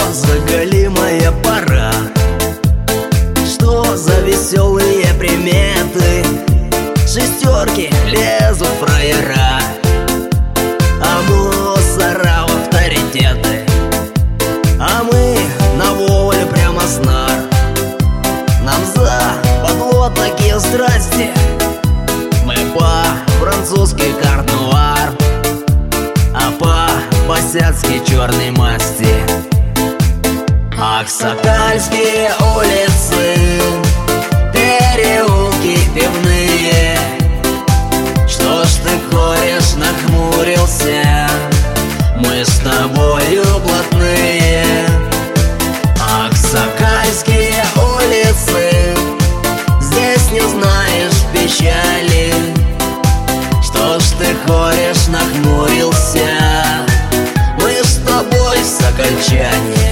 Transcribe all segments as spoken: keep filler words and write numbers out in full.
заголимая пора. Что за веселые приметы? Шестерки лезут фраера, а мусора в авторитеты, а мы на воле прямо с нар. Нам западло такие страсти, мы по-французски карт-нуар, а по-босяцки черной масти. Ах, сокальские улицы, переулки пивные, что ж ты хорешь, нахмурился? Мы с тобою блатные. Ах, сокальские улицы, здесь не знаешь печали, что ж ты хорешь, нахмурился? Мы с тобой сокольчане.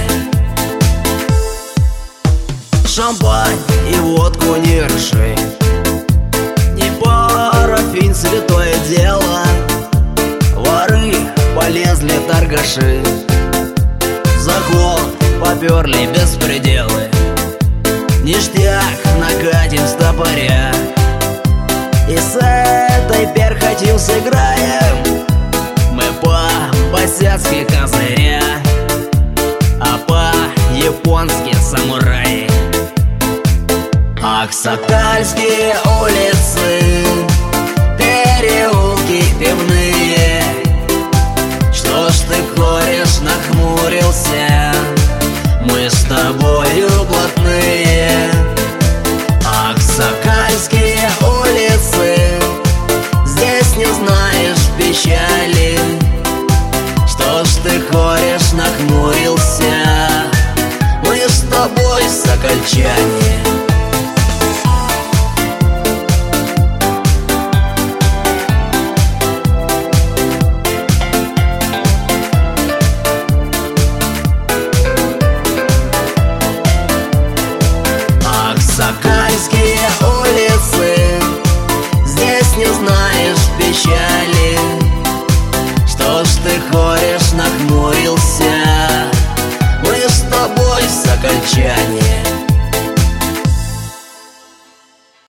Шампань и водку не ржи, не парафин, святое дело. Воры полезли, торгаши, заход поперли беспределы. Ништяк накатим с топоря, и с этой перхотью сыграем мы по-босяцки козыря, а по-японски самураи. Ах, сокальские улицы, переулки пивные, что ж ты хорешь, нахмурился? Мы с тобою блатные. Ах, сокальские улицы, здесь не знаешь печали, что ж ты хорешь, нахмурился? Мы с тобой сокольчане. Сокальские улицы, здесь не знаешь печали, что ж ты хорешь, нахмурился? Мы с тобой сокольчане.